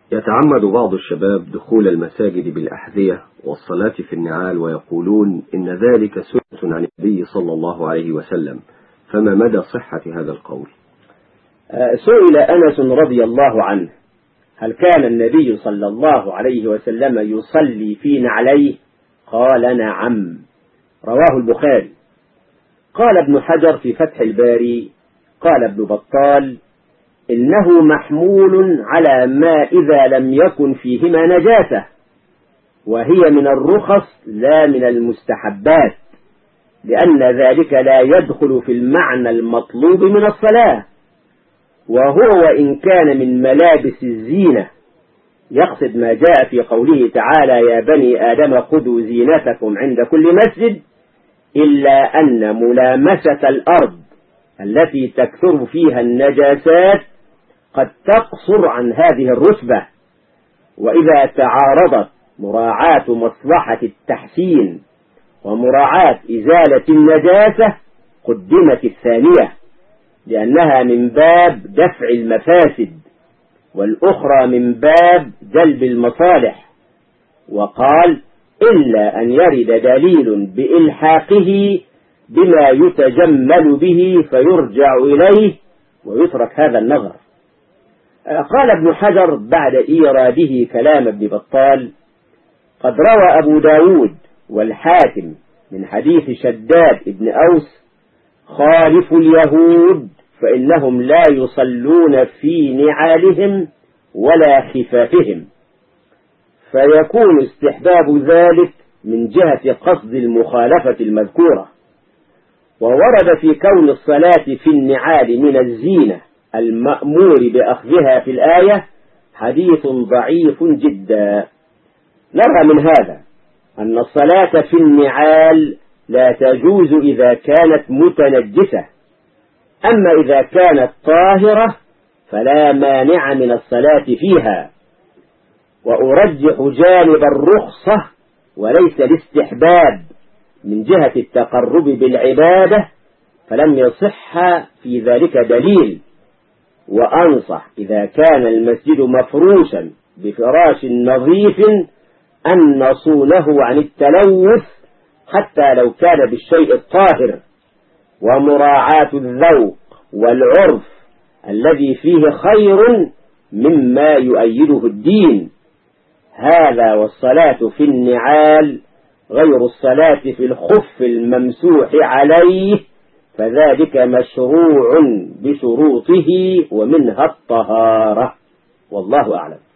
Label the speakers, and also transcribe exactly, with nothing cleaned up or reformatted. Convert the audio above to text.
Speaker 1: يتعمد بعض الشباب دخول المساجد بالأحذية والصلاة في النعال ويقولون إن ذلك سنة عن النبي صلى الله عليه وسلم، فما مدى صحة هذا القول؟
Speaker 2: سئل أنس رضي الله عنه: هل كان النبي صلى الله عليه وسلم يصلي في نعليه؟ قال: نعم، رواه البخاري. قال ابن حجر في فتح الباري: قال ابن بطال: إنه محمول على ما إذا لم يكن فيهما نجاسة، وهي من الرخص لا من المستحبات، لأن ذلك لا يدخل في المعنى المطلوب من الصلاة، وهو وإن كان من ملابس الزينة، يقصد ما جاء في قوله تعالى: يا بني آدم خذوا زينتكم عند كل مسجد، إلا أن ملامسة الأرض التي تكثر فيها النجاسات قد تقصر عن هذه الرتبة، وإذا تعارضت مراعاة مصلحة التحسين ومراعاة إزالة النجاسة قدمت الثانية، لأنها من باب دفع المفاسد، والأخرى من باب جلب المصالح. وقال: إلا أن يرد دليل بإلحاقه بما يتجمل به فيرجع إليه ويترك هذا النظر. قال ابن حجر بعد إيراده كلام ابن بطال: قد روى أبو داود والحاكم من حديث شداد ابن أوس: خالف اليهود فإنهم لا يصلون في نعالهم ولا خفافهم، فيكون استحباب ذلك من جهة قصد المخالفة المذكورة. وورد في كون الصلاة في النعال من الزينة المأمور بأخذها في الآية حديث ضعيف جدا. نرى من هذا أن الصلاة في النعال لا تجوز إذا كانت متنجسة، أما إذا كانت طاهرة فلا مانع من الصلاة فيها. وأرجح جانب الرخصة وليس الاستحباب من جهة التقرب بالعبادة، فلم يصح في ذلك دليل. وأنصح إذا كان المسجد مفروشا بفراش نظيف أن نصونه عن التلوث حتى لو كان بالشيء الطاهر، ومراعاة الذوق والعرف الذي فيه خير مما يؤيده الدين. هذا والصلاة في النعال غير الصلاة في الخف الممسوح عليه، فذلك مشروع بشروطه ومنها الطهارة، والله أعلم.